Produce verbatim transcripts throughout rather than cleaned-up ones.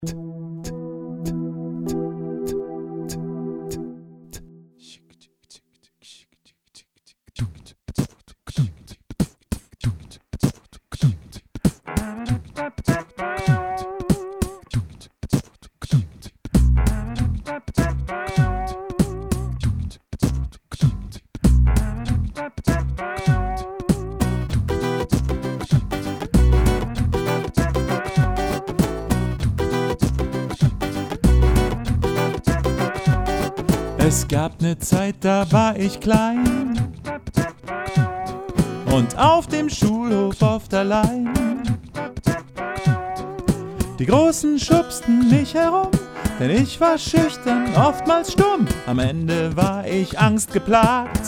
Es gab ne Zeit, da war ich klein und auf dem Schulhof oft allein. Die Großen schubsten mich herum, denn ich war schüchtern, oftmals stumm. Am Ende war ich angstgeplagt.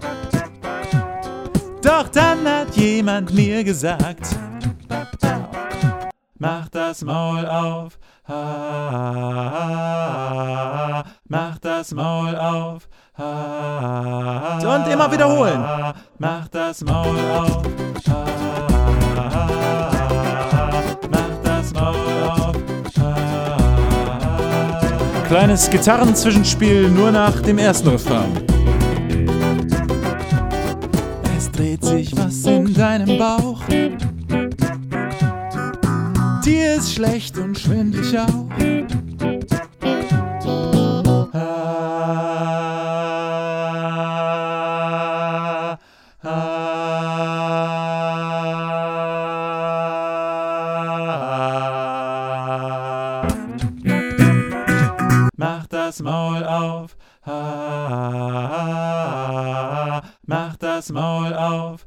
Doch dann hat jemand mir gesagt: Mach das Maul auf, ha, ha, ha, mach das Maul auf, ha, ha, und immer wiederholen. Mach das Maul auf, ha, ha, ha, mach das Maul auf, ha, ha. Kleines Gitarrenzwischenspiel nur nach dem ersten Refrain. Es dreht sich was in deinem Bauch. Dir ist schlecht und schwindlig auch. Ah, ah. Mach das Maul auf. Ah, mach das Maul auf.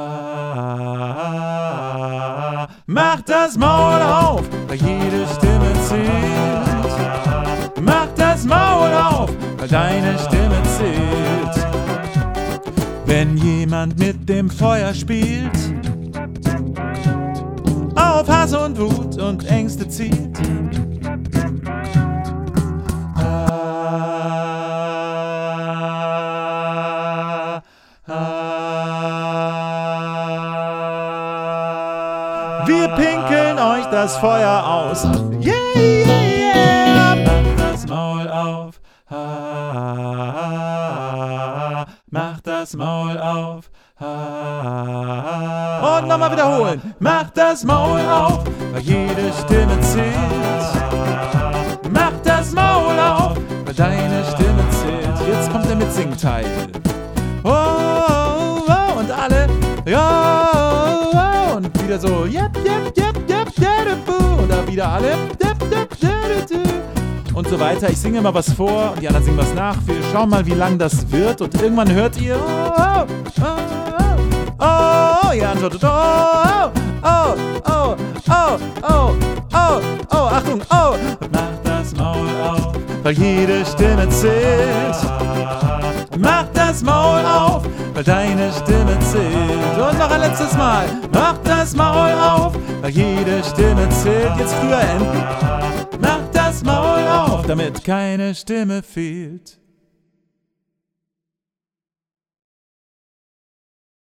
Ah, mach das Maul auf, weil jede Stimme zählt. Mach das Maul auf, weil deine Stimme zählt. Wenn jemand mit dem Feuer spielt, auf Hass und Wut und Ängste zielt. Ah, ah. Wir pinkeln euch das Feuer aus. Yeah, yeah, yeah. Mach das Maul auf. Ah, mach das Maul auf. Ah, und nochmal wiederholen. Mach das Maul auf, weil jede Stimme zählt. Mach das Maul auf, weil deine Stimme zählt. Jetzt kommt der Mitsingteil. Oh, oh, oh, und alle. Ja, oh, oh, und wieder so. Yep, yep, yep, yep, yep, und da wieder alle. Yep, yep, yep, yep, und so weiter. Ich singe mal was vor und die anderen singen was nach. Wir schauen mal, wie lang das wird. Und irgendwann hört ihr. Oh, oh, oh, oh, oh, ihr antwortet. Oh, oh, oh, oh, oh, oh, oh, Achtung, oh. Mach das Maul auf, weil jede Stimme zählt. Mach das Maul auf, weil deine Stimme zählt. Und noch ein letztes Mal. Mach das Maul auf, weil jede Stimme zählt. Jetzt früher enden. Mach das Maul auf, damit keine Stimme fehlt.